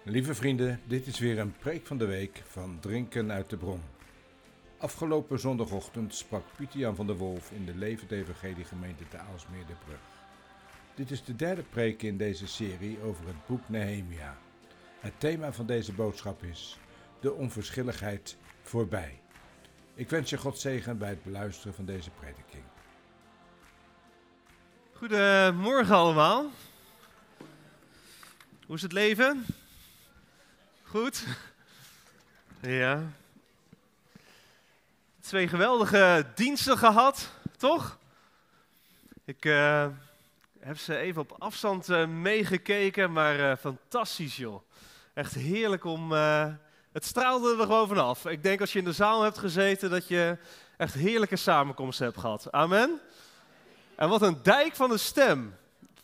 Lieve vrienden, dit is weer een preek van de week van Drinken uit de Bron. Afgelopen zondagochtend sprak Pieter-Jan van der Wolf in de Levende Evangelie gemeente te Aalsmeer-de-Brug. Dit is de derde preek in deze serie over het boek Nehemia. Het thema van deze boodschap is de onverschilligheid voorbij. Ik wens je God zegen bij het beluisteren van deze prediking. Goedemorgen allemaal. Hoe is het leven? Goed? Ja. 2 geweldige diensten gehad, toch? Ik heb ze even op afstand meegekeken, maar fantastisch joh. Echt heerlijk om... het straalde er gewoon vanaf. Ik denk als je in de zaal hebt gezeten dat je echt heerlijke samenkomsten hebt gehad. Amen? En wat een dijk van een stem.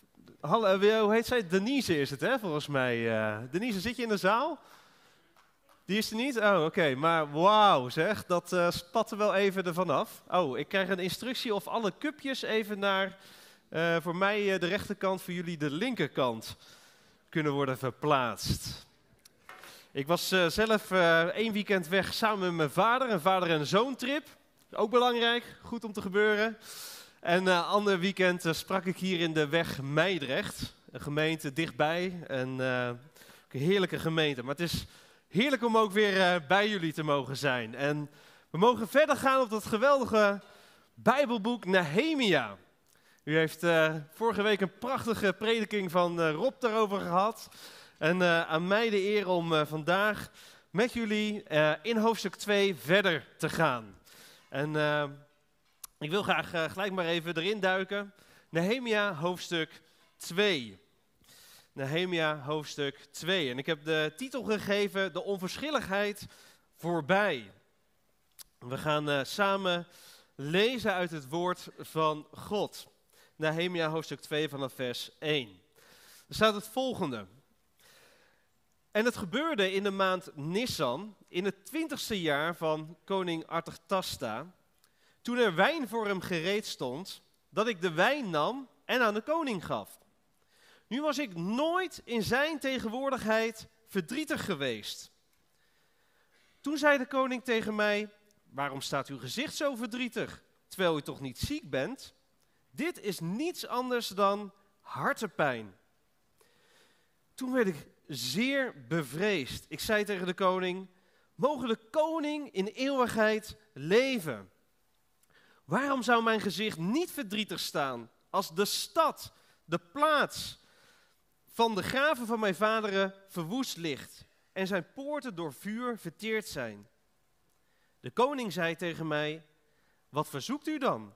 Hoe heet zij? Denise is het, hè, volgens mij. Denise, zit je in de zaal? Die is er niet? Oh, oké. Maar wauw, zeg. Dat spat er wel even ervan af. Oh, ik krijg een instructie of alle cupjes even naar, voor mij de rechterkant, voor jullie de linkerkant kunnen worden verplaatst. Ik was zelf 1 weekend weg samen met mijn vader. Een vader- en zoontrip. Ook belangrijk. Goed om te gebeuren. En ander weekend sprak ik hier in de weg Meidrecht, een gemeente dichtbij, een heerlijke gemeente. Maar het is heerlijk om ook weer bij jullie te mogen zijn. En we mogen verder gaan op dat geweldige Bijbelboek Nehemia. U heeft vorige week een prachtige prediking van Rob daarover gehad. En aan mij de eer om vandaag met jullie in hoofdstuk 2 verder te gaan. En... ik wil graag gelijk maar even erin duiken. Nehemia hoofdstuk 2. Nehemia hoofdstuk 2. En ik heb de titel gegeven, de onverschilligheid voorbij. We gaan samen lezen uit het woord van God. Nehemia hoofdstuk 2 vanaf vers 1. Er staat het volgende. En het gebeurde in de maand Nisan, in het 20ste jaar van koning Artachasta, toen er wijn voor hem gereed stond, dat ik de wijn nam en aan de koning gaf. Nu was ik nooit in zijn tegenwoordigheid verdrietig geweest. Toen zei de koning tegen mij, waarom staat uw gezicht zo verdrietig, terwijl u toch niet ziek bent? Dit is niets anders dan hartepijn. Toen werd ik zeer bevreesd. Ik zei tegen de koning, mogen de koning in eeuwigheid leven? Waarom zou mijn gezicht niet verdrietig staan als de stad, de plaats van de graven van mijn vaderen verwoest ligt en zijn poorten door vuur verteerd zijn? De koning zei tegen mij, wat verzoekt u dan?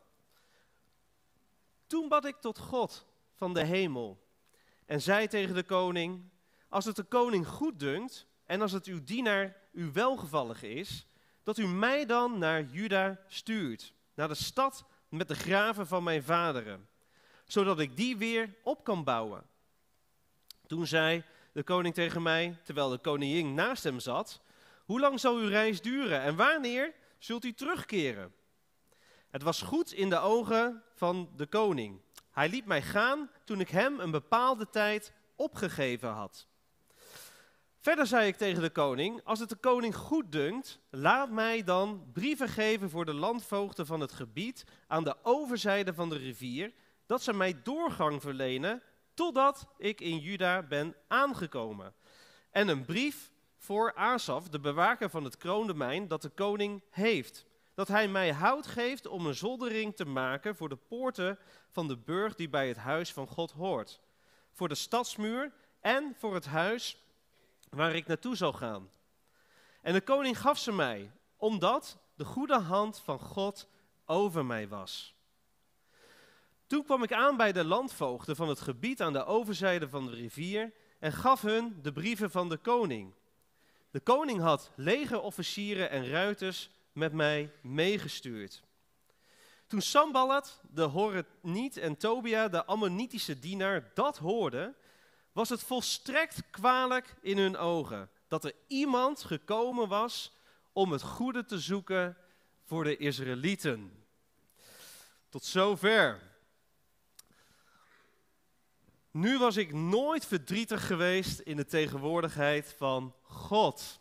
Toen bad ik tot God van de hemel en zei tegen de koning, als het de koning goed dunkt en als het uw dienaar u welgevallig is, dat u mij dan naar Juda stuurt. Naar de stad met de graven van mijn vaderen, zodat ik die weer op kan bouwen. Toen zei de koning tegen mij, terwijl de koningin naast hem zat, hoe lang zal uw reis duren en wanneer zult u terugkeren? Het was goed in de ogen van de koning. Hij liet mij gaan toen ik hem een bepaalde tijd opgegeven had. Verder zei ik tegen de koning, als het de koning goed dunkt, laat mij dan brieven geven voor de landvoogden van het gebied aan de overzijde van de rivier, dat ze mij doorgang verlenen totdat ik in Juda ben aangekomen. En een brief voor Asaf, de bewaker van het kroondomein dat de koning heeft, dat hij mij hout geeft om een zoldering te maken voor de poorten van de burcht die bij het huis van God hoort, voor de stadsmuur en voor het huis waar ik naartoe zou gaan. En de koning gaf ze mij, omdat de goede hand van God over mij was. Toen kwam ik aan bij de landvoogden van het gebied aan de overzijde van de rivier en gaf hun de brieven van de koning. De koning had legerofficieren en ruiters met mij meegestuurd. Toen Sanballat, de Horeniet en Tobia, de Ammonitische dienaar, dat hoorden, was het volstrekt kwalijk in hun ogen dat er iemand gekomen was om het goede te zoeken voor de Israëlieten. Tot zover. Nu was ik nooit verdrietig geweest in de tegenwoordigheid van God.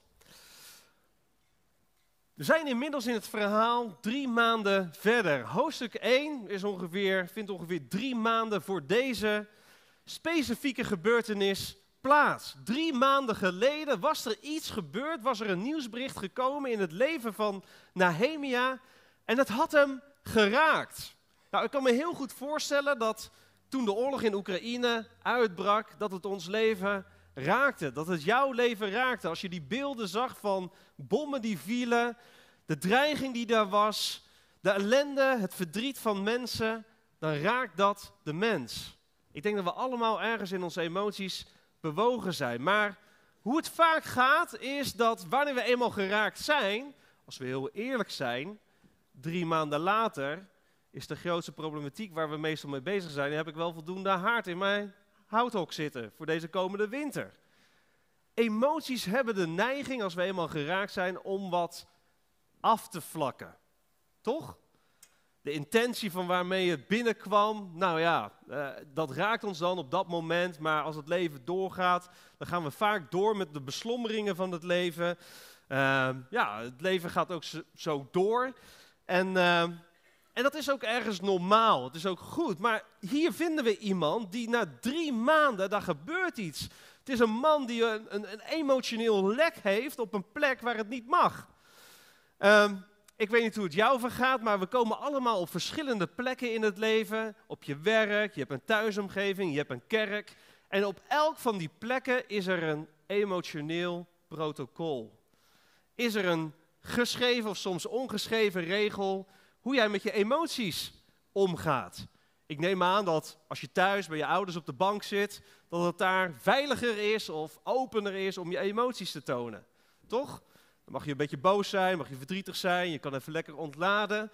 We zijn inmiddels in het verhaal 3 maanden verder. Hoofdstuk 1 vindt ongeveer 3 maanden voor deze specifieke gebeurtenis plaats. 3 maanden geleden was er iets gebeurd, was er een nieuwsbericht gekomen in het leven van Nehemia en het had hem geraakt. Nou, ik kan me heel goed voorstellen dat toen de oorlog in Oekraïne uitbrak, dat het ons leven raakte. Dat het jouw leven raakte. Als je die beelden zag van bommen die vielen, de dreiging die daar was, de ellende, het verdriet van mensen, dan raakt dat de mens. Ik denk dat we allemaal ergens in onze emoties bewogen zijn. Maar hoe het vaak gaat, is dat wanneer we eenmaal geraakt zijn, als we heel eerlijk zijn, 3 maanden later is de grootste problematiek waar we meestal mee bezig zijn, heb ik wel voldoende haard in mijn houthok zitten voor deze komende winter. Emoties hebben de neiging, als we eenmaal geraakt zijn, om wat af te vlakken. Toch? De intentie van waarmee het binnenkwam, nou ja, dat raakt ons dan op dat moment. Maar als het leven doorgaat, dan gaan we vaak door met de beslommeringen van het leven. Het leven gaat ook zo door. En dat is ook ergens normaal, het is ook goed. Maar hier vinden we iemand die na 3 maanden, daar gebeurt iets. Het is een man die een emotioneel lek heeft op een plek waar het niet mag. Ik weet niet hoe het jou vergaat, maar we komen allemaal op verschillende plekken in het leven. Op je werk, je hebt een thuisomgeving, je hebt een kerk. En op elk van die plekken is er een emotioneel protocol. Is er een geschreven of soms ongeschreven regel hoe jij met je emoties omgaat. Ik neem aan dat als je thuis bij je ouders op de bank zit, dat het daar veiliger is of opener is om je emoties te tonen. Toch? Dan mag je een beetje boos zijn, mag je verdrietig zijn, je kan even lekker ontladen.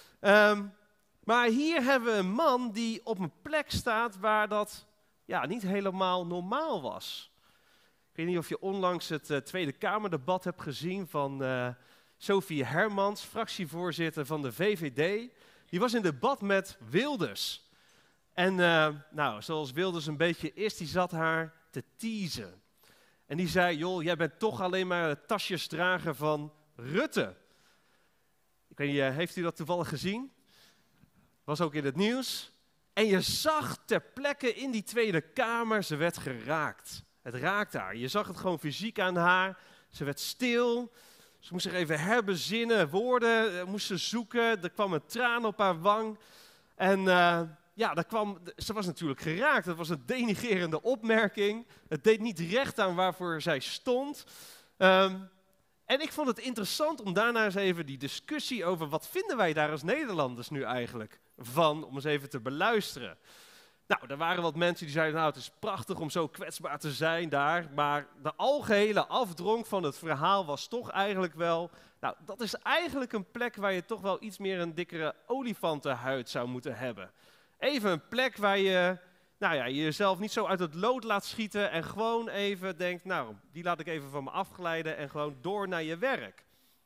Maar hier hebben we een man die op een plek staat waar dat niet helemaal normaal was. Ik weet niet of je onlangs het Tweede Kamerdebat hebt gezien van Sophie Hermans, fractievoorzitter van de VVD. Die was in debat met Wilders. En zoals Wilders een beetje is, die zat haar te teasen. En die zei, joh, jij bent toch alleen maar het tasjesdrager van Rutte. Ik weet niet, heeft u dat toevallig gezien? Was ook in het nieuws. En je zag ter plekke in die Tweede Kamer, ze werd geraakt. Het raakte haar. Je zag het gewoon fysiek aan haar. Ze werd stil. Ze moest zich even herbezinnen, woorden moest ze zoeken. Er kwam een traan op haar wang. En ze was natuurlijk geraakt. Het was een denigrerende opmerking. Het deed niet recht aan waarvoor zij stond. En ik vond het interessant om daarna eens even die discussie over wat vinden wij daar als Nederlanders nu eigenlijk van, om eens even te beluisteren. Nou, er waren wat mensen die zeiden, het is prachtig om zo kwetsbaar te zijn daar, maar de algehele afdronk van het verhaal was toch eigenlijk wel, dat is eigenlijk een plek waar je toch wel iets meer een dikkere olifantenhuid zou moeten hebben. Even een plek waar je jezelf niet zo uit het lood laat schieten en gewoon even denkt, die laat ik even van me afglijden en gewoon door naar je werk.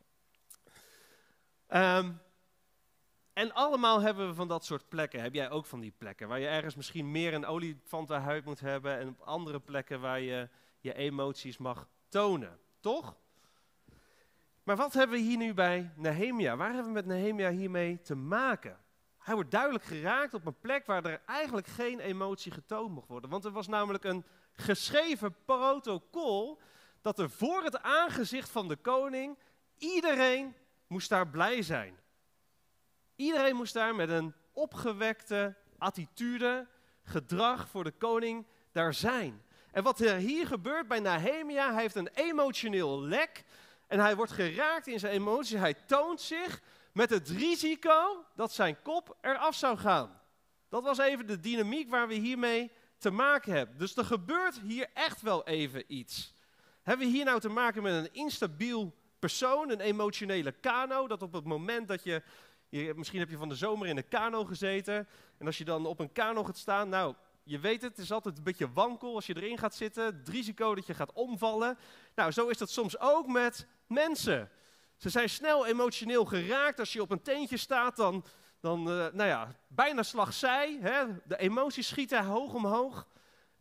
En allemaal hebben we van dat soort plekken. Heb jij ook van die plekken waar je ergens misschien meer een olifantenhuid moet hebben en op andere plekken waar je je emoties mag tonen, toch? Maar wat hebben we hier nu bij Nehemia? Waar hebben we met Nehemia hiermee te maken? Hij wordt duidelijk geraakt op een plek waar er eigenlijk geen emotie getoond mocht worden. Want er was namelijk een geschreven protocol dat er voor het aangezicht van de koning, iedereen moest daar blij zijn. Iedereen moest daar met een opgewekte attitude, gedrag voor de koning daar zijn. En wat er hier gebeurt bij Nehemia, hij heeft een emotioneel lek en hij wordt geraakt in zijn emoties. Hij toont zich met het risico dat zijn kop eraf zou gaan. Dat was even de dynamiek waar we hiermee te maken hebben. Dus er gebeurt hier echt wel even iets. Hebben we hier nou te maken met een instabiel persoon, een emotionele kano, dat op het moment dat misschien heb je van de zomer in een kano gezeten en als je dan op een kano gaat staan, je weet het is altijd een beetje wankel als je erin gaat zitten, het risico dat je gaat omvallen. Zo is dat soms ook met mensen. Ze zijn snel emotioneel geraakt. Als je op een teentje staat, dan bijna slagzij. Hè? De emoties schieten hoog omhoog.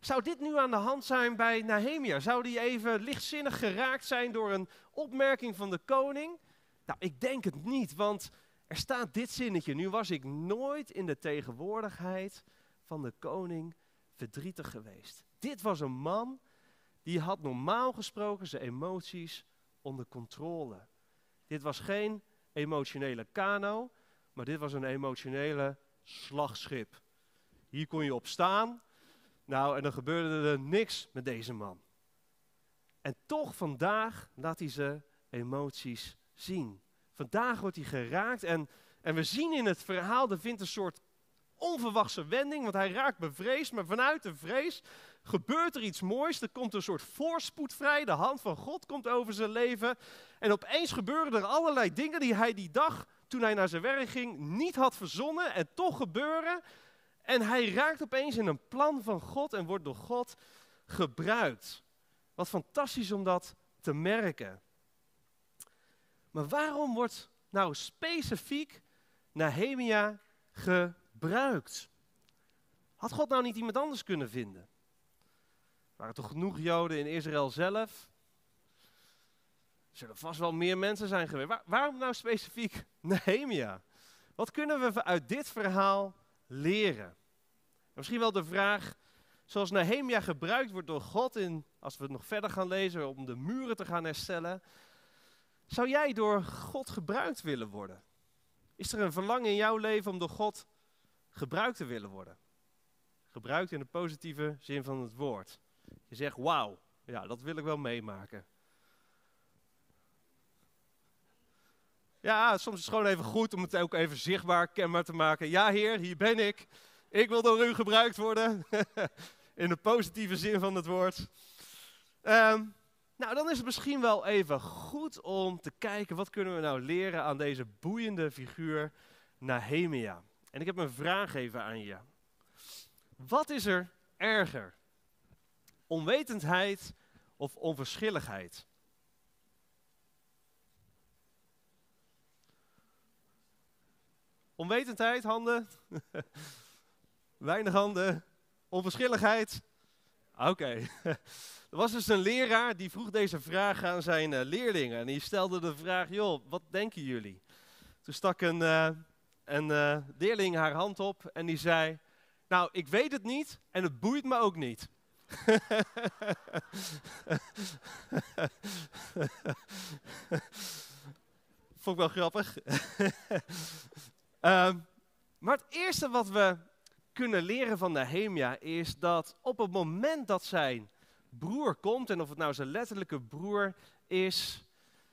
Zou dit nu aan de hand zijn bij Nehemia? Zou die even lichtzinnig geraakt zijn door een opmerking van de koning? Nou, ik denk het niet, want er staat dit zinnetje. Nu was ik nooit in de tegenwoordigheid van de koning verdrietig geweest. Dit was een man die had normaal gesproken zijn emoties onder controle. Dit was geen emotionele kano, maar dit was een emotionele slagschip. Hier kon je op staan. Nou, en dan gebeurde er niks met deze man. En toch vandaag laat hij zijn emoties zien. Vandaag wordt hij geraakt en we zien in het verhaal, er vindt een soort onverwachte wending, want hij raakt bevreesd, maar vanuit de vrees gebeurt er iets moois. Er komt een soort voorspoed vrij, de hand van God komt over zijn leven. En opeens gebeuren er allerlei dingen die hij die dag, toen hij naar zijn werk ging, niet had verzonnen en toch gebeuren. En hij raakt opeens in een plan van God en wordt door God gebruikt. Wat fantastisch om dat te merken. Maar waarom wordt nou specifiek Nehemia gebruikt? Had God nou niet iemand anders kunnen vinden? Er waren toch genoeg Joden in Israël zelf? Er zullen vast wel meer mensen zijn geweest. Waarom nou specifiek Nehemia? Wat kunnen we uit dit verhaal leren? Misschien wel de vraag, zoals Nehemia gebruikt wordt door God, als we het nog verder gaan lezen, om de muren te gaan herstellen. Zou jij door God gebruikt willen worden? Is er een verlangen in jouw leven om door God gebruikt te willen worden? Gebruikt in de positieve zin van het woord. Je zegt, wauw, ja, dat wil ik wel meemaken. Ja, soms is het gewoon even goed om het ook even zichtbaar, kenbaar te maken. Ja, Heer, hier ben ik. Ik wil door u gebruikt worden. In de positieve zin van het woord. Nou, dan is het misschien wel even goed om te kijken, wat kunnen we nou leren aan deze boeiende figuur Nehemia. En ik heb een vraag even aan je. Wat is er erger? Onwetendheid of onverschilligheid? Onwetendheid, handen? Weinig handen. Onverschilligheid? Oké. Er was dus een leraar die vroeg deze vraag aan zijn leerlingen. En die stelde de vraag, joh, wat denken jullie? Toen stak een leerling haar hand op en die zei, nou, ik weet het niet en het boeit me ook niet. Vond ik wel grappig. Maar het eerste wat we kunnen leren van Nehemia is dat op het moment dat zijn broer komt, en of het nou zijn letterlijke broer is,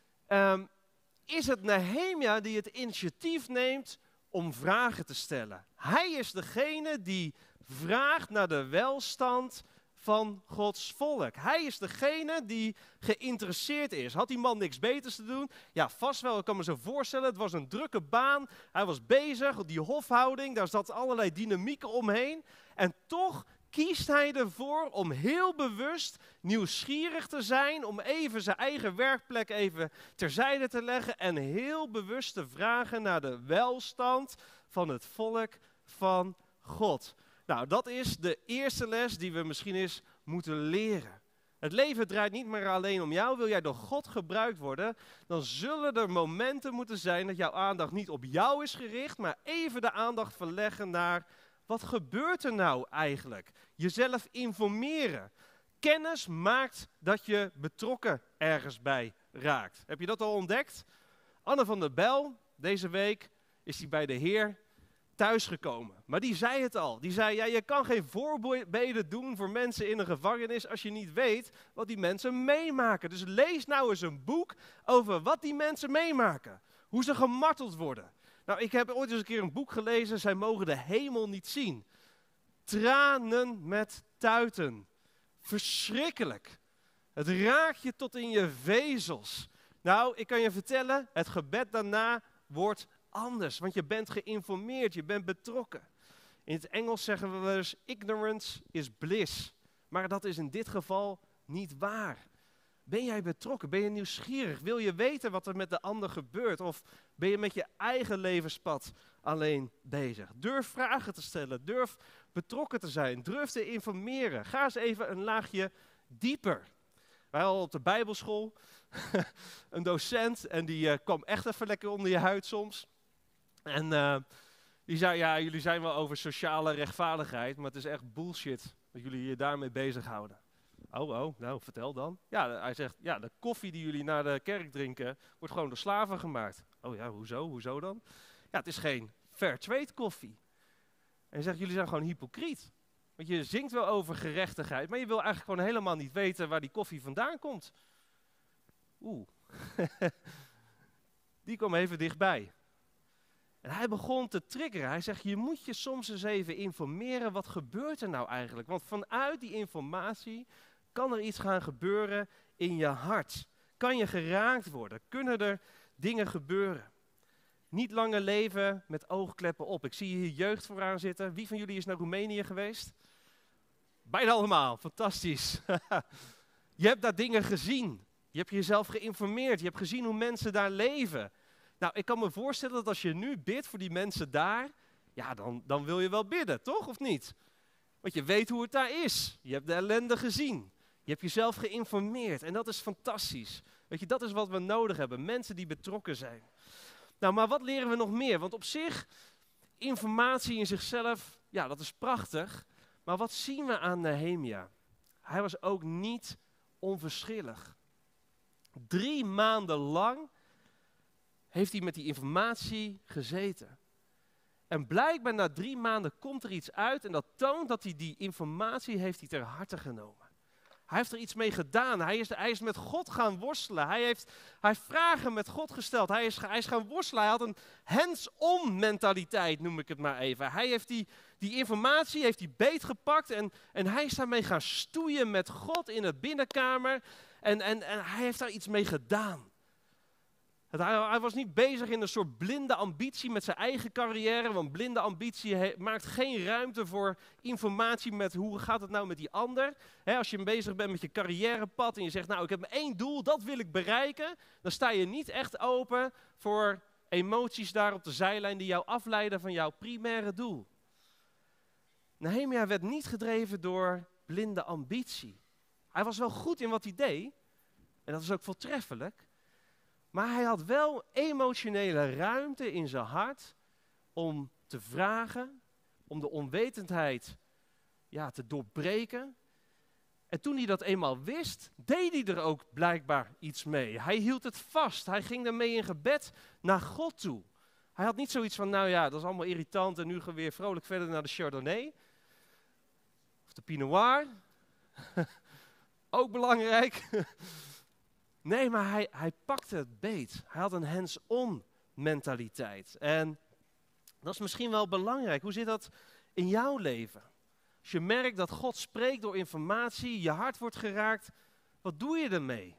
is het Nehemia die het initiatief neemt om vragen te stellen. Hij is degene die vraagt naar de welstand van Gods volk. Hij is degene die geïnteresseerd is. Had die man niks beters te doen? Ja, vast wel. Ik kan me zo voorstellen. Het was een drukke baan. Hij was bezig, die hofhouding. Daar zat allerlei dynamieken omheen. En toch kiest hij ervoor om heel bewust nieuwsgierig te zijn. Om even zijn eigen werkplek even terzijde te leggen. En heel bewust te vragen naar de welstand van het volk van God. Nou, dat is de eerste les die we misschien eens moeten leren. Het leven draait niet meer alleen om jou. Wil jij door God gebruikt worden, dan zullen er momenten moeten zijn dat jouw aandacht niet op jou is gericht, maar even de aandacht verleggen naar, wat gebeurt er nou eigenlijk? Jezelf informeren. Kennis maakt dat je betrokken ergens bij raakt. Heb je dat al ontdekt? Anne van der Bijl, deze week is hij bij de Heer thuisgekomen. Maar die zei het al. Die zei, ja, je kan geen voorbeden doen voor mensen in een gevangenis als je niet weet wat die mensen meemaken. Dus lees nou eens een boek over wat die mensen meemaken. Hoe ze gemarteld worden. Nou, ik heb ooit eens een keer een boek gelezen, zij mogen de hemel niet zien. Tranen met tuiten. Verschrikkelijk. Het raakt je tot in je vezels. Nou, ik kan je vertellen, het gebed daarna wordt anders, want je bent geïnformeerd, je bent betrokken. In het Engels zeggen we wel eens, ignorance is bliss. Maar dat is in dit geval niet waar. Ben jij betrokken? Ben je nieuwsgierig? Wil je weten wat er met de ander gebeurt? Of ben je met je eigen levenspad alleen bezig? Durf vragen te stellen. Durf betrokken te zijn. Durf te informeren. Ga eens even een laagje dieper. Wij hadden op de Bijbelschool een docent en die kwam echt even lekker onder je huid soms. En die zei, ja, jullie zijn wel over sociale rechtvaardigheid, maar het is echt bullshit dat jullie je daarmee bezighouden. Oh, nou vertel dan. Ja, hij zegt, ja, de koffie die jullie naar de kerk drinken, wordt gewoon door slaven gemaakt. Oh ja, hoezo dan? Ja, het is geen fair trade koffie. En hij zegt, jullie zijn gewoon hypocriet. Want je zingt wel over gerechtigheid, maar je wil eigenlijk gewoon helemaal niet weten waar die koffie vandaan komt. Die kwam even dichtbij. En hij begon te triggeren. Hij zegt, je moet je soms eens even informeren, wat gebeurt er nou eigenlijk? Want vanuit die informatie kan er iets gaan gebeuren in je hart. Kan je geraakt worden? Kunnen er dingen gebeuren? Niet langer leven met oogkleppen op. Ik zie hier jeugd vooraan zitten. Wie van jullie is naar Roemenië geweest? Bijna allemaal, fantastisch. Je hebt daar dingen gezien. Je hebt jezelf geïnformeerd. Je hebt gezien hoe mensen daar leven. Nou, ik kan me voorstellen dat als je nu bidt voor die mensen daar, ja, dan wil je wel bidden, toch? Of niet? Want je weet hoe het daar is. Je hebt de ellende gezien. Je hebt jezelf geïnformeerd. En dat is fantastisch. Weet je, dat is wat we nodig hebben. Mensen die betrokken zijn. Nou, maar wat leren we nog meer? Want op zich, informatie in zichzelf, ja, dat is prachtig. Maar wat zien we aan Nehemia? Hij was ook niet onverschillig. 3 maanden lang heeft hij met die informatie gezeten. En blijkbaar na 3 maanden komt er iets uit en dat toont dat hij die informatie heeft ter harte genomen. Hij heeft er iets mee gedaan. Hij is met God gaan worstelen. Hij heeft vragen met God gesteld. Hij is gaan worstelen. Hij had een hands-on mentaliteit, noem ik het maar even. Hij heeft die informatie heeft hij beetgepakt en hij is daarmee gaan stoeien met God in de binnenkamer. En hij heeft daar iets mee gedaan. Hij was niet bezig in een soort blinde ambitie met zijn eigen carrière, want blinde ambitie maakt geen ruimte voor informatie met hoe gaat het nou met die ander. Als je bezig bent met je carrièrepad en je zegt, nou ik heb maar 1 doel, dat wil ik bereiken, dan sta je niet echt open voor emoties daar op de zijlijn die jou afleiden van jouw primaire doel. Nehemia werd niet gedreven door blinde ambitie. Hij was wel goed in wat hij deed, en dat is ook voortreffelijk. Maar hij had wel emotionele ruimte in zijn hart om te vragen, om de onwetendheid te doorbreken. En toen hij dat eenmaal wist, deed hij er ook blijkbaar iets mee. Hij hield het vast, hij ging ermee in gebed naar God toe. Hij had niet zoiets van, nou ja, dat is allemaal irritant en nu gaan we weer vrolijk verder naar de Chardonnay. Of de Pinot Noir. Ook belangrijk. Nee, maar hij pakte het beet. Hij had een hands-on mentaliteit. En dat is misschien wel belangrijk. Hoe zit dat in jouw leven? Als je merkt dat God spreekt door informatie, je hart wordt geraakt, wat doe je ermee?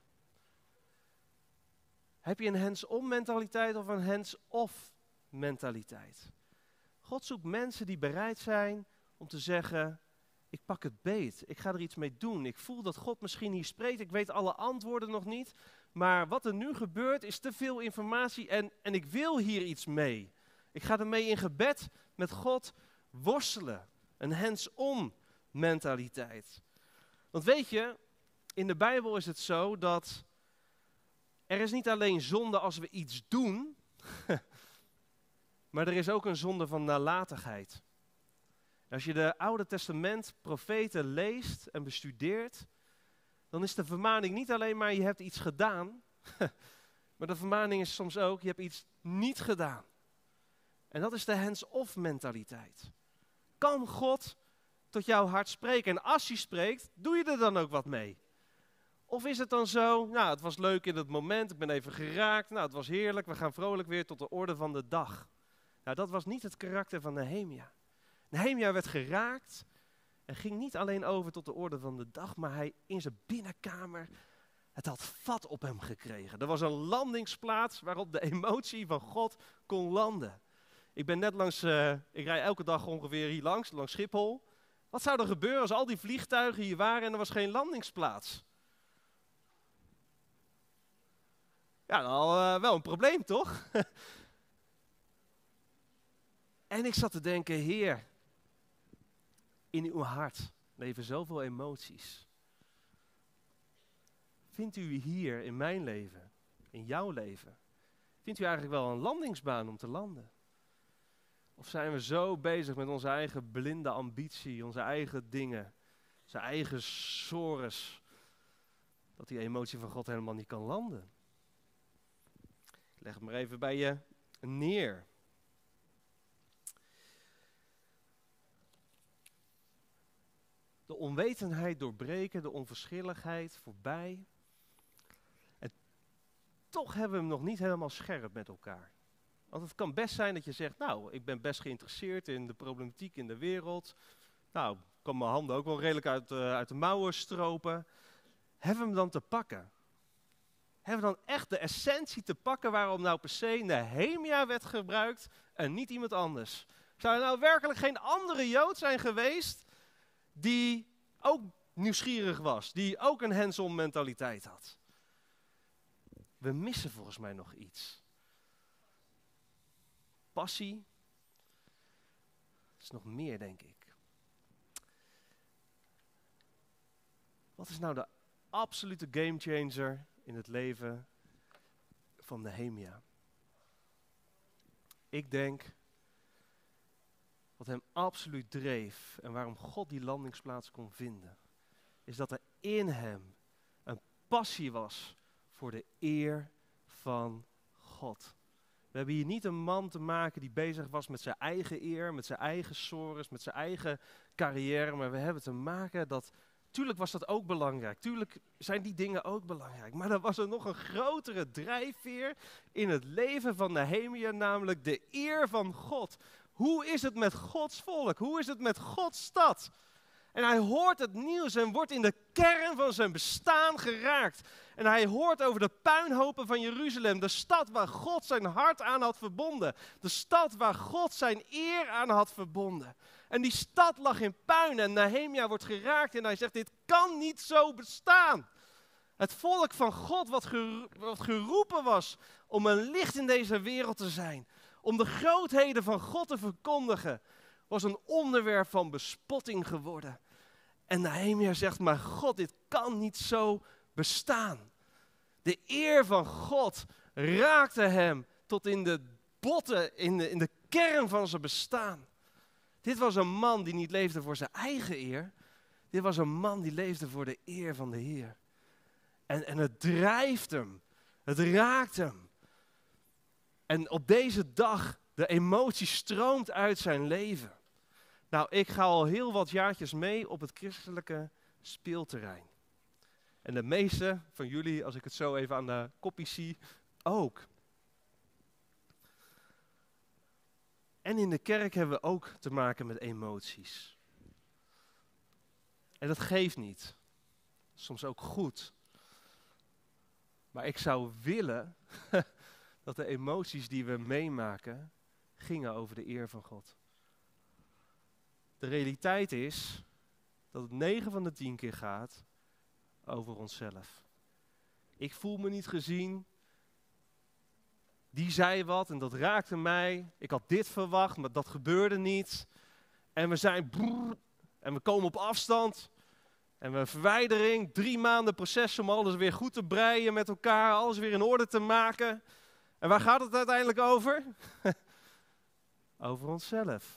Heb je een hands-on mentaliteit of een hands-off mentaliteit? God zoekt mensen die bereid zijn om te zeggen, ik pak het beet, ik ga er iets mee doen. Ik voel dat God misschien hier spreekt, ik weet alle antwoorden nog niet. Maar wat er nu gebeurt is te veel informatie en ik wil hier iets mee. Ik ga ermee in gebed met God worstelen. Een hands-on mentaliteit. Want weet je, in de Bijbel is het zo dat er is niet alleen zonde als we iets doen, maar er is ook een zonde van nalatigheid. Als je de Oude Testament profeten leest en bestudeert, dan is de vermaning niet alleen maar je hebt iets gedaan, maar de vermaning is soms ook je hebt iets niet gedaan. En dat is de hands-off mentaliteit. Kan God tot jouw hart spreken? En als hij spreekt, doe je er dan ook wat mee? Of is het dan zo, nou het was leuk in het moment, ik ben even geraakt, nou het was heerlijk, we gaan vrolijk weer tot de orde van de dag. Nou dat was niet het karakter van Nehemia. Nehemia werd geraakt en ging niet alleen over tot de orde van de dag, maar hij in zijn binnenkamer, het had vat op hem gekregen. Er was een landingsplaats waarop de emotie van God kon landen. Ik ben net ik rij elke dag ongeveer hier langs Schiphol. Wat zou er gebeuren als al die vliegtuigen hier waren en er was geen landingsplaats? Ja, dan wel een probleem toch? En ik zat te denken, Heer, In uw hart leven zoveel emoties. Vindt u hier in mijn leven, in jouw leven, vindt u eigenlijk wel een landingsbaan om te landen? Of zijn we zo bezig met onze eigen blinde ambitie, onze eigen dingen, onze eigen sores, dat die emotie van God helemaal niet kan landen? Ik leg het maar even bij je neer. De onwetendheid doorbreken, de onverschilligheid voorbij. En toch hebben we hem nog niet helemaal scherp met elkaar. Want het kan best zijn dat je zegt, nou, ik ben best geïnteresseerd in de problematiek in de wereld. Nou, ik kan mijn handen ook wel redelijk uit de mouwen stropen. Hebben we hem dan te pakken? Hebben we dan echt de essentie te pakken waarom nou per se Nehemia werd gebruikt en niet iemand anders? Zou er nou werkelijk geen andere Jood zijn geweest die ook nieuwsgierig was, die ook een hands-on mentaliteit had? We missen volgens mij nog iets. Passie. Dat is nog meer, denk ik. Wat is nou de absolute gamechanger in het leven van Nehemia? Ik denk, wat hem absoluut dreef en waarom God die landingsplaats kon vinden, is dat er in hem een passie was voor de eer van God. We hebben hier niet een man te maken die bezig was met zijn eigen eer, met zijn eigen sores, met zijn eigen carrière, maar we hebben te maken dat, tuurlijk was dat ook belangrijk, tuurlijk zijn die dingen ook belangrijk, maar er was er nog een grotere drijfveer in het leven van Nehemia, namelijk de eer van God. Hoe is het met Gods volk? Hoe is het met Gods stad? En hij hoort het nieuws en wordt in de kern van zijn bestaan geraakt. En hij hoort over de puinhopen van Jeruzalem, de stad waar God zijn hart aan had verbonden. De stad waar God zijn eer aan had verbonden. En die stad lag in puin en Nehemia wordt geraakt en hij zegt, dit kan niet zo bestaan. Het volk van God wat geroepen was om een licht in deze wereld te zijn, om de grootheden van God te verkondigen, was een onderwerp van bespotting geworden. En Nehemia zegt, maar God, dit kan niet zo bestaan. De eer van God raakte hem tot in de botten, in de kern van zijn bestaan. Dit was een man die niet leefde voor zijn eigen eer. Dit was een man die leefde voor de eer van de Heer. En het drijft hem. Het raakt hem. En op deze dag, de emotie stroomt uit zijn leven. Nou, ik ga al heel wat jaartjes mee op het christelijke speelterrein. En de meeste van jullie, als ik het zo even aan de koppies zie, ook. En in de kerk hebben we ook te maken met emoties. En dat geeft niet. Soms ook goed. Maar ik zou willen dat de emoties die we meemaken gingen over de eer van God. De realiteit is dat het 9 van de 10 keer gaat over onszelf. Ik voel me niet gezien. Die zei wat en dat raakte mij. Ik had dit verwacht, maar dat gebeurde niet. En we zijn en we komen op afstand. En we verwijdering, 3 maanden proces om alles weer goed te breien met elkaar, alles weer in orde te maken. En waar gaat het uiteindelijk over? Over onszelf.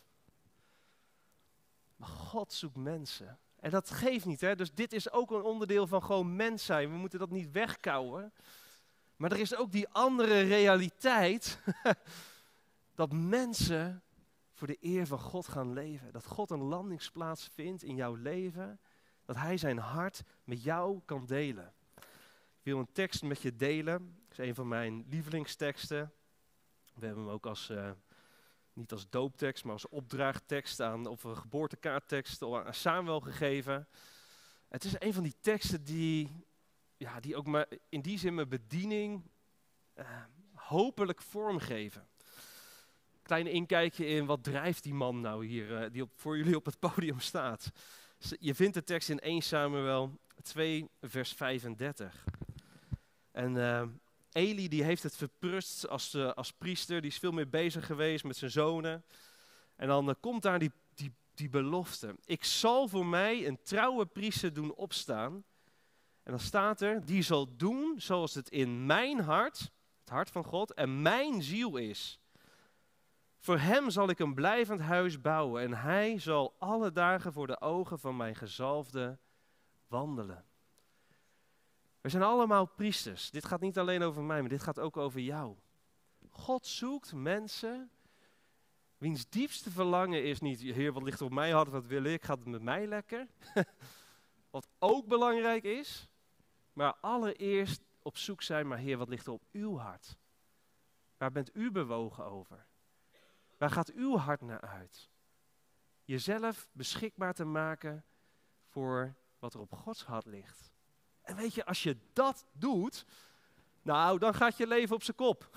Maar God zoekt mensen. En dat geeft niet, hè? Dus dit is ook een onderdeel van gewoon mens zijn. We moeten dat niet wegkouwen. Maar er is ook die andere realiteit. Dat mensen voor de eer van God gaan leven. Dat God een landingsplaats vindt in jouw leven. Dat hij zijn hart met jou kan delen. Ik wil een tekst met je delen. Dat is een van mijn lievelingsteksten. We hebben hem ook als, niet als dooptekst, maar als opdraagtekst of een geboortekaarttekst aan Samuel gegeven. Het is een van die teksten die ook maar in die zin mijn bediening hopelijk vormgeven. Klein inkijkje in wat drijft die man nou hier, die voor jullie op het podium staat. Je vindt de tekst in 1 Samuel 2 vers 35. En Eli die heeft het verprust als priester, die is veel meer bezig geweest met zijn zonen. En dan komt daar die die belofte. Ik zal voor mij een trouwe priester doen opstaan. En dan staat er, die zal doen zoals het in mijn hart, het hart van God, en mijn ziel is. Voor hem zal ik een blijvend huis bouwen en hij zal alle dagen voor de ogen van mijn gezalfde wandelen. We zijn allemaal priesters. Dit gaat niet alleen over mij, maar dit gaat ook over jou. God zoekt mensen wiens diepste verlangen is niet, Heer, wat ligt er op mijn hart, wat wil ik, gaat het met mij lekker? Wat ook belangrijk is, maar allereerst op zoek zijn, maar Heer, wat ligt er op uw hart? Waar bent u bewogen over? Waar gaat uw hart naar uit? Jezelf beschikbaar te maken voor wat er op Gods hart ligt. En weet je, als je dat doet, nou, dan gaat je leven op zijn kop.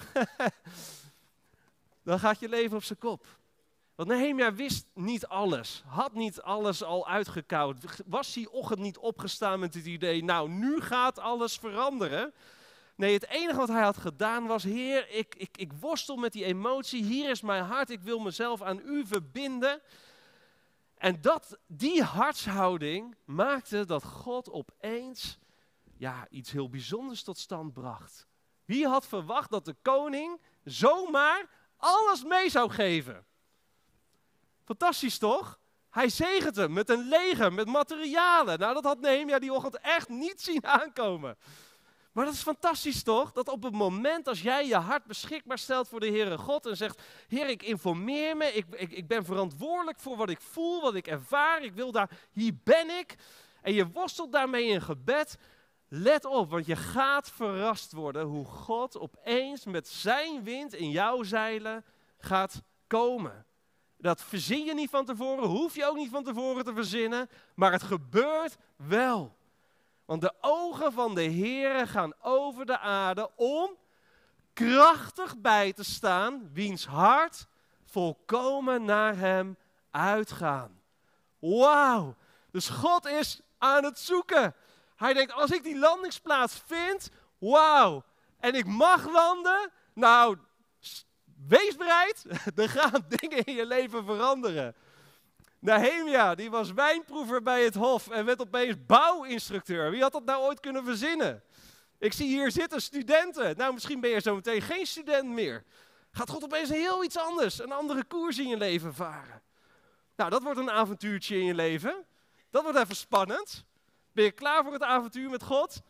Dan gaat je leven op zijn kop. Want Nehemia wist niet alles, had niet alles al uitgekauwd. Was die ochtend niet opgestaan met het idee, nou, nu gaat alles veranderen. Nee, het enige wat hij had gedaan was, Heer, ik worstel met die emotie, hier is mijn hart, ik wil mezelf aan u verbinden. En die hartshouding maakte dat God opeens iets heel bijzonders tot stand bracht. Wie had verwacht dat de koning zomaar alles mee zou geven? Fantastisch toch? Hij zegent hem met een leger, met materialen. Nou, dat had Nehemia die ochtend echt niet zien aankomen. Maar dat is fantastisch toch? Dat op het moment als jij je hart beschikbaar stelt voor de Heere God en zegt, Heer, ik informeer me, ik ben verantwoordelijk voor wat ik voel, wat ik ervaar, hier ben ik. En je worstelt daarmee in gebed. Let op, want je gaat verrast worden hoe God opeens met zijn wind in jouw zeilen gaat komen. Dat verzin je niet van tevoren, hoef je ook niet van tevoren te verzinnen, maar het gebeurt wel. Want de ogen van de Heere gaan over de aarde om krachtig bij te staan, wiens hart volkomen naar hem uitgaan. Wauw, dus God is aan het zoeken. Hij denkt, als ik die landingsplaats vind, wauw, en ik mag landen, nou, wees bereid, er gaan dingen in je leven veranderen. Nehemia, die was wijnproever bij het hof en werd opeens bouwinstructeur. Wie had dat nou ooit kunnen verzinnen? Ik zie hier zitten studenten. Nou, misschien ben je zo meteen geen student meer. Gaat God opeens heel iets anders, een andere koers in je leven varen. Nou, dat wordt een avontuurtje in je leven. Dat wordt even spannend. Ben je klaar voor het avontuur met God?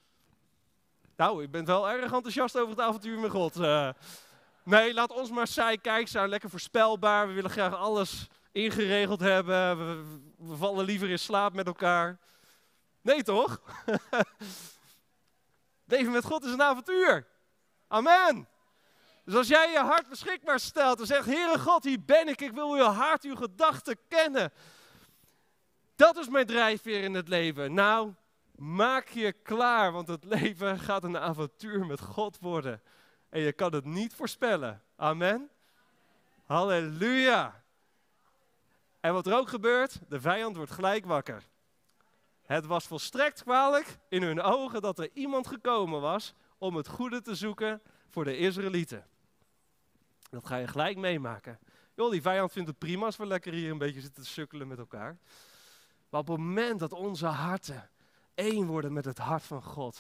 Nou, ik ben wel erg enthousiast over het avontuur met God. Nee, laat ons maar kijk zijn, lekker voorspelbaar. We willen graag alles ingeregeld hebben. We vallen liever in slaap met elkaar. Nee, toch? Leven met God is een avontuur. Amen. Dus als jij je hart beschikbaar stelt en zegt, Heere God, hier ben ik wil uw hart, uw gedachten kennen. Dat is mijn drijfveer in het leven. Nou, maak je klaar, want het leven gaat een avontuur met God worden. En je kan het niet voorspellen. Amen. Halleluja. En wat er ook gebeurt, de vijand wordt gelijk wakker. Het was volstrekt kwalijk in hun ogen dat er iemand gekomen was om het goede te zoeken voor de Israëlieten. Dat ga je gelijk meemaken. Joh, die vijand vindt het prima als we lekker hier een beetje zitten te sukkelen met elkaar. Maar op het moment dat onze harten één worden met het hart van God.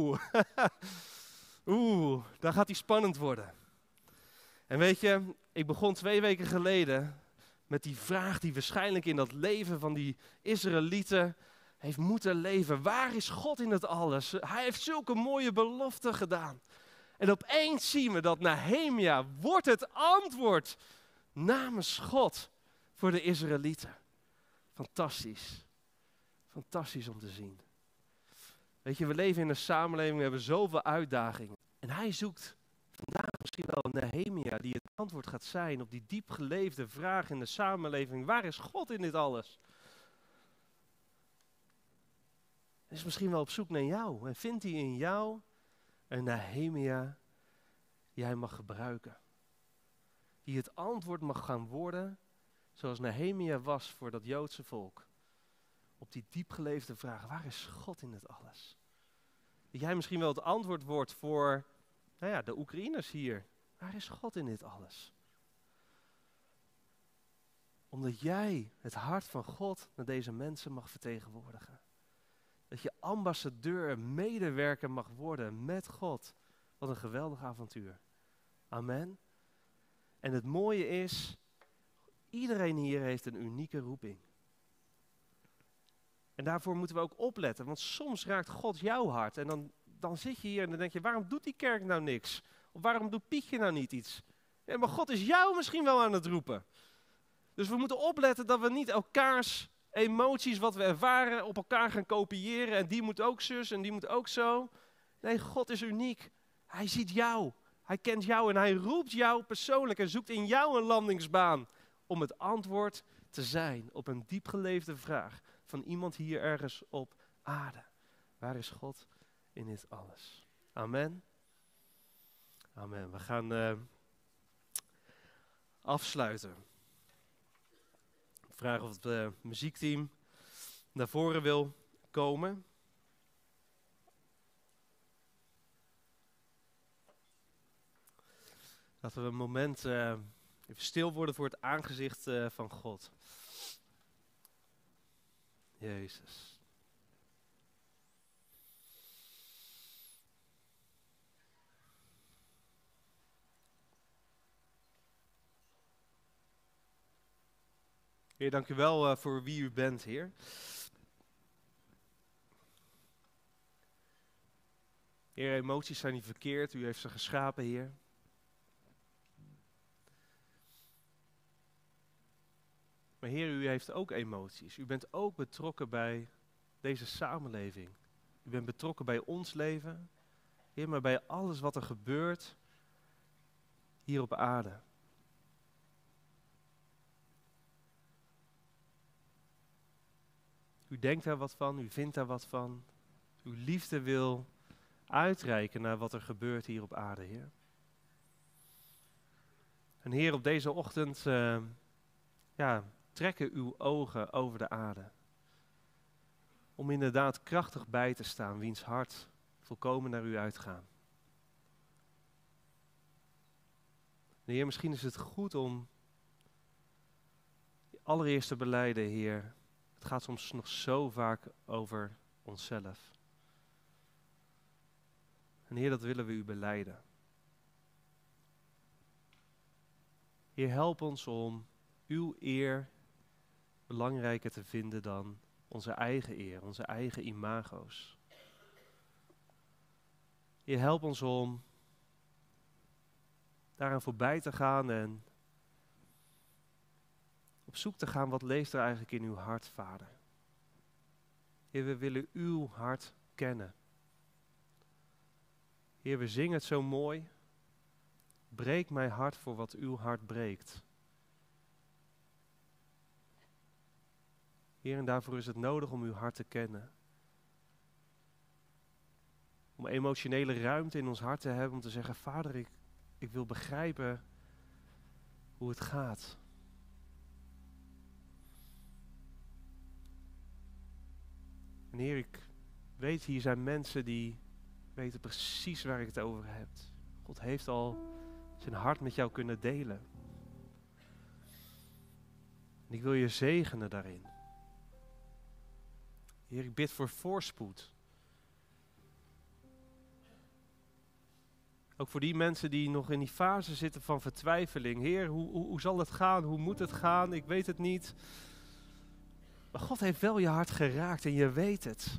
Daar gaat die spannend worden. En weet je, ik begon 2 weken geleden met die vraag die waarschijnlijk in dat leven van die Israëlieten heeft moeten leven. Waar is God in het alles? Hij heeft zulke mooie beloften gedaan. En opeens zien we dat Nehemia wordt het antwoord namens God voor de Israëlieten. Fantastisch. Fantastisch om te zien. Weet je, we leven in een samenleving, we hebben zoveel uitdagingen. En hij zoekt vandaag misschien wel een Nehemia die het antwoord gaat zijn op die diep geleefde vraag in de samenleving. Waar is God in dit alles? Hij is misschien wel op zoek naar jou. En vindt hij in jou een Nehemia die hij mag gebruiken. Die het antwoord mag gaan worden zoals Nehemia was voor dat Joodse volk. Op die diep geleefde vraag, waar is God in dit alles? Dat jij misschien wel het antwoord wordt voor de Oekraïners hier. Waar is God in dit alles? Omdat jij het hart van God naar deze mensen mag vertegenwoordigen. Dat je ambassadeur, medewerker mag worden met God. Wat een geweldig avontuur. Amen. En het mooie is, iedereen hier heeft een unieke roeping. En daarvoor moeten we ook opletten, want soms raakt God jouw hart. En dan zit je hier en dan denk je, waarom doet die kerk nou niks? Of waarom doet Pietje nou niet iets? Ja, maar God is jou misschien wel aan het roepen. Dus we moeten opletten dat we niet elkaars emoties, wat we ervaren, op elkaar gaan kopiëren. En die moet ook zus en die moet ook zo. Nee, God is uniek. Hij ziet jou. Hij kent jou en hij roept jou persoonlijk en zoekt in jou een landingsbaan om het antwoord te zijn op een diepgeleefde vraag van iemand hier ergens op aarde. Waar is God in dit alles? Amen. Amen. We gaan afsluiten. Ik vraag of het muziekteam naar voren wil komen. Laten we een moment even stil worden voor het aangezicht van God. Jezus. Heer, dank u wel voor wie u bent, Heer. Heer, emoties zijn niet verkeerd. U heeft ze geschapen, Heer. Maar Heer, u heeft ook emoties. U bent ook betrokken bij deze samenleving. U bent betrokken bij ons leven. Heer, maar bij alles wat er gebeurt hier op aarde. U denkt daar wat van, u vindt daar wat van. Uw liefde wil uitreiken naar wat er gebeurt hier op aarde, Heer. En Heer, op deze ochtend trekken uw ogen over de aarde. Om inderdaad krachtig bij te staan, wiens hart volkomen naar u uitgaan. En Heer, misschien is het goed om allereerst te belijden, Heer. Het gaat soms nog zo vaak over onszelf. En Heer, dat willen we u belijden. Heer, help ons om uw eer belangrijker te vinden dan onze eigen eer, onze eigen imago's. Heer, help ons om daaraan voorbij te gaan en op zoek te gaan, wat leeft er eigenlijk in uw hart, Vader. Heer, we willen uw hart kennen. Heer, we zingen het zo mooi. Breek mijn hart voor wat uw hart breekt. Heer, en daarvoor is het nodig om uw hart te kennen. Om emotionele ruimte in ons hart te hebben om te zeggen, Vader, ik wil begrijpen hoe het gaat. En Heer, ik weet, hier zijn mensen die weten precies waar ik het over heb. God heeft al zijn hart met jou kunnen delen. En ik wil je zegenen daarin. Heer, ik bid voor voorspoed. Ook voor die mensen die nog in die fase zitten van vertwijfeling. Heer, hoe zal het gaan? Hoe moet het gaan? Ik weet het niet. Maar God heeft wel je hart geraakt en je weet het.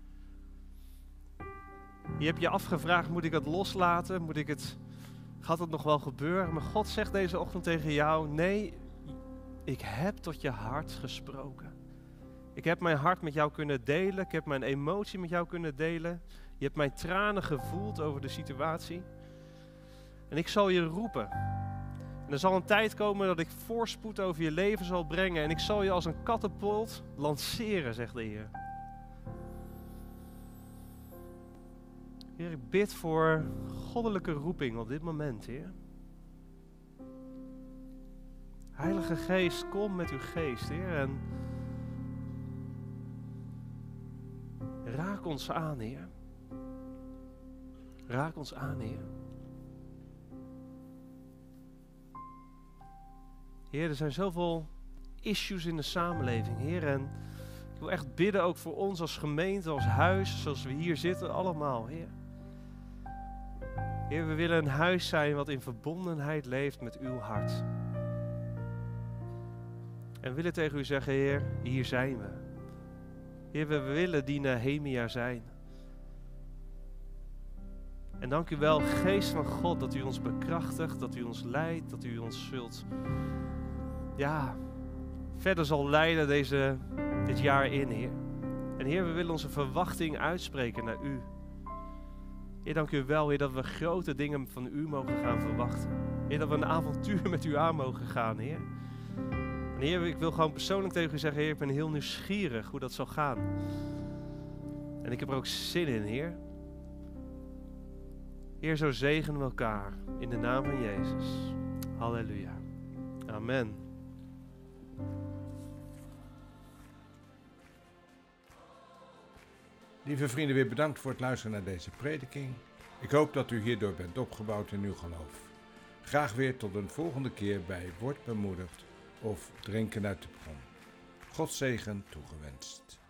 Je hebt je afgevraagd, moet ik het loslaten? Gaat het nog wel gebeuren? Maar God zegt deze ochtend tegen jou, nee, ik heb tot je hart gesproken. Ik heb mijn hart met jou kunnen delen. Ik heb mijn emotie met jou kunnen delen. Je hebt mijn tranen gevoeld over de situatie. En ik zal je roepen. En er zal een tijd komen dat ik voorspoed over je leven zal brengen. En ik zal je als een katapult lanceren, zegt de Heer. Heer, ik bid voor goddelijke roeping op dit moment, Heer. Heilige Geest, kom met uw geest, Heer. En raak ons aan, Heer. Raak ons aan, Heer. Heer, er zijn zoveel issues in de samenleving, Heer. En ik wil echt bidden ook voor ons als gemeente, als huis, zoals we hier zitten, allemaal, Heer. Heer, we willen een huis zijn wat in verbondenheid leeft met uw hart. En we willen tegen u zeggen, Heer, hier zijn we. Heer, we willen die Nehemia zijn. En dank u wel, Geest van God, dat u ons bekrachtigt, dat u ons leidt, dat u ons zult, verder zal leiden dit jaar in, Heer. En Heer, we willen onze verwachting uitspreken naar u. Heer, dank u wel, Heer, dat we grote dingen van u mogen gaan verwachten. Heer, dat we een avontuur met u aan mogen gaan, Heer. En Heer, ik wil gewoon persoonlijk tegen u zeggen, Heer, ik ben heel nieuwsgierig hoe dat zal gaan. En ik heb er ook zin in, Heer. Heer, zo zegenen we elkaar in de naam van Jezus. Halleluja. Amen. Lieve vrienden, weer bedankt voor het luisteren naar deze prediking. Ik hoop dat u hierdoor bent opgebouwd in uw geloof. Graag weer tot een volgende keer bij Word Bemoedigd of Drinken uit de Bron. God zegen toegewenst.